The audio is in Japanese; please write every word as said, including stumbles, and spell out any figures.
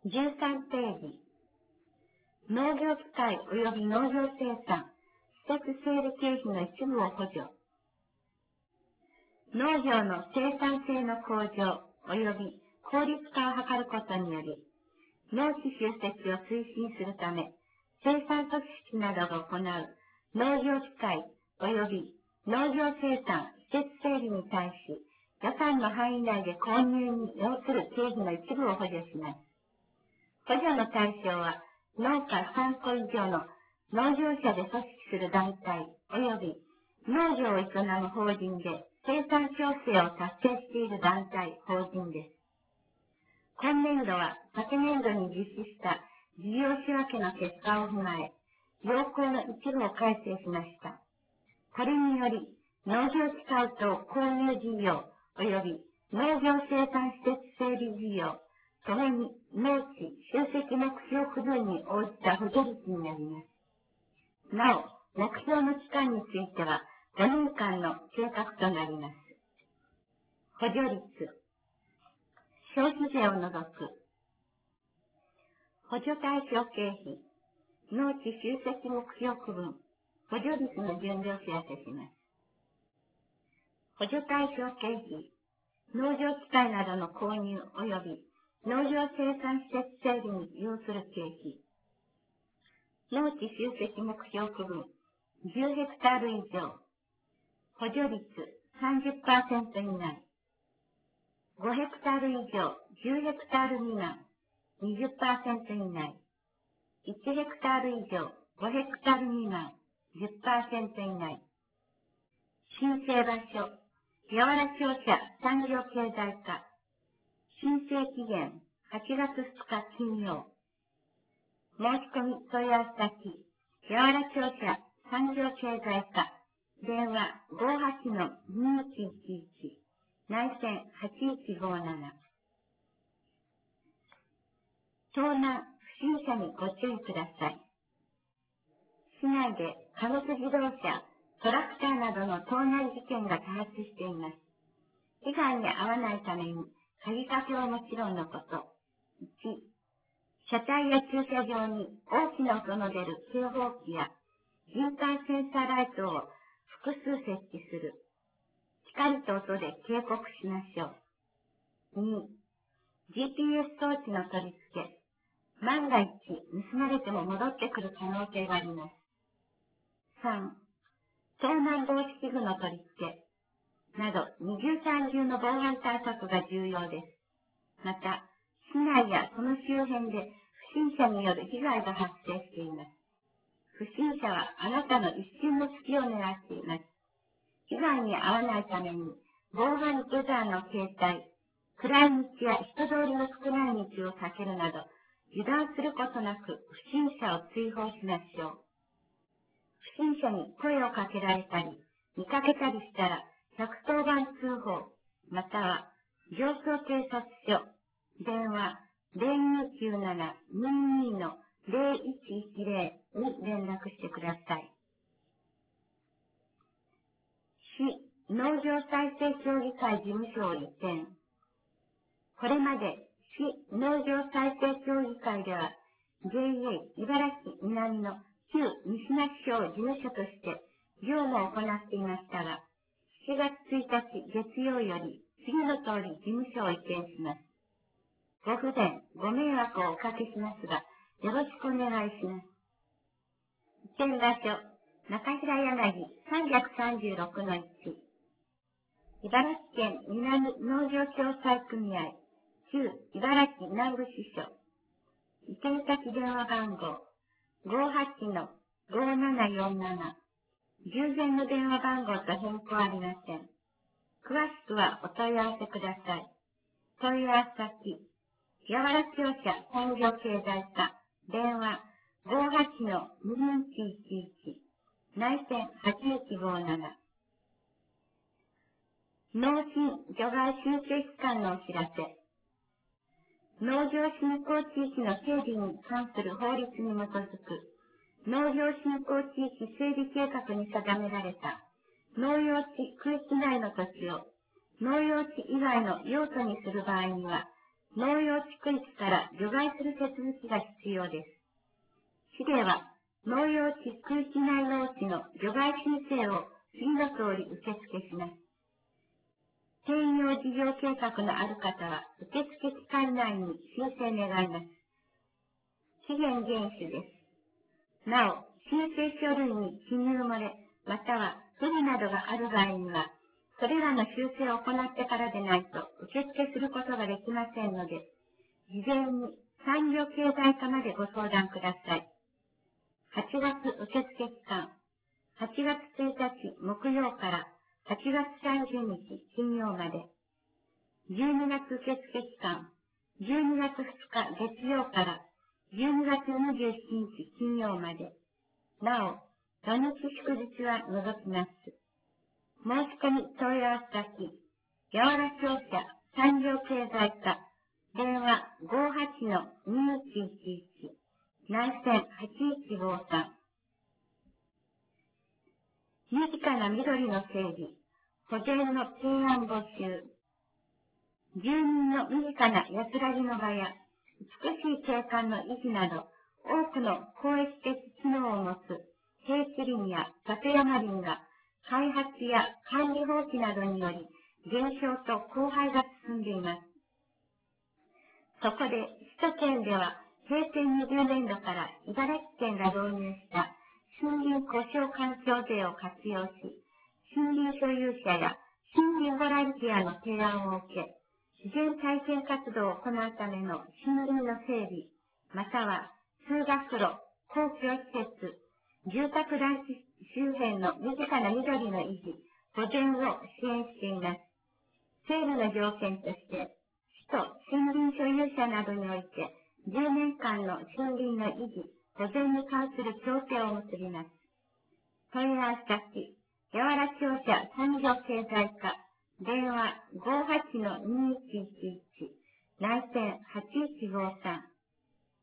じゅうさんページ。農業機械及び農業生産、施設整備経費の一部を補助。農業の生産性の向上及び効率化を図ることにより、農地集積を推進するため、生産組織などが行う農業機械及び農業生産、施設整備に対し、予算の範囲内で購入に要する経費の一部を補助します。補助の対象は、農家さんこ以上の農業者で組織する団体及び農業を営む法人で生産調整を達成している団体、法人です。今年度は昨年度に実施した事業仕分けの結果を踏まえ、要項の一部を改正しました。これにより、農業機械等購入事業及び農業生産施設整備事業、それに農地集積目標区分に応じた補助率になります。なお、目標の期間についてはごねんかんの計画となります。補助率。消費税を除く。補助対象経費。農地集積目標区分。補助率の順序を知らせします。補助対象経費。農業機械などの購入及び農業生産施設整備に要する経費。農地集積目標区分じゅうヘクタール以上。補助率 さんじゅっパーセント 以内。ごヘクタール以上じゅうヘクタール未満 にじゅっパーセント 以内。いちヘクタール以上ごヘクタール未満 じゅっパーセント 以内。申請場所、柔ら商社産業経済課。申請期限はちがつふつか金曜。申し込み問い合わせ先、柔ら商社産業経済課。電話ごーはちのにいちいちいち、内線はちいちごーなな。盗難、不審者にご注意ください。市内で貨物自動車、トラクターなどの盗難事件が多発しています。被害に遭わないために、鍵かけはもちろんのこと。いち、車体や駐車場に大きな音の出る警報器や人感センサーライトを複数設置する。光と音で警告しましょう。に、ジーピーエス 装置の取り付け。万が一盗まれても戻ってくる可能性があります。さん、盗難防止器具の取り付け。など二重三重の防犯対策が重要です。また、市内やその周辺で不審者による被害が発生しています。不審者はあなたの一瞬の隙を狙っています。被害に遭わないために、防犯ブザーの携帯、暗い道や人通りの少ない道を避けるなど、油断することなく不審者を追放しましょう。不審者に声をかけられたり、見かけたりしたら、ひゃくとおばん通報、または上層警察署、電話ゼロにきゅうなな にーにー のゼロいちいちゼロに連絡してください。市農業再生協議会事務所を移転。これまで市農業再生協議会では ジェイエー 茨城南の旧西那市町事務所として業務を行っていましたが、しちがつついたち月曜より次の通り事務所を移転します。ご不便、ご迷惑をおかけしますが、よろしくお願いします。移転場所、中平柳さんびゃくさんじゅうろくのいち。茨城県南農業共済組合、旧茨城南部支所。移転先電話番号、ごーはちのごーななよんなな。従前の電話番号と変更ありません。詳しくはお問い合わせください。問い合わせ先、柔ら商社産業経済課、電話ごーはちのにいちいちいち、内線はちいちごーなな。農林除外申請機関のお知らせ。農業振興地域の整備に関する法律に基づく農業振興地域整備計画に定められた農用地区域内の土地を農用地以外の用途にする場合には、 農用地区域から除外する手続きが必要です。市では、農用地区域内農地の除外申請を次の通り受付します。転用事業計画のある方は、受付期間内に申請願います。期限厳守です。なお、申請書類に記入漏れ、または不備などがある場合には、それらの修正を行ってからでないと受付することができませんので、事前に産業経済課までご相談ください。はちがつ受付期間、はちがつついたち木曜からはちがつさんじゅうにち金曜まで。じゅうにがつ受付期間、じゅうにがつふつか月曜からじゅうにがつにじゅうしちにち金曜まで。なお、土日祝日は除きます。申し込み問い合わせ先、やわら商社産業経済課、電話 ごーはちのにいちいちいち、内線はちいちごさん。身近な緑の整備、保全の提案募集。住民の身近な安らぎの場や、美しい景観の維持など、多くの公益的機能を持つ平地林や里山林が、開発や管理放棄などにより、減少と荒廃が進んでいます。そこで、首都圏では、平成にじゅうねんどから茨城県が導入した森林故障環境税を活用し、森林所有者や森林ボランティアの提案を受け、自然再生活動を行うための森林の整備、または通学路、公共施設、住宅団地周辺の身近な緑の維持、保全を支援しています。整備の条件として、市と森林所有者などにおいて、じゅうねんかんの森林の維持、保全に関する協定を結びます。問い合わせ先、やわら商社産業経済課、電話 ごーはちのにいちいちいち、内線はちいちごさん。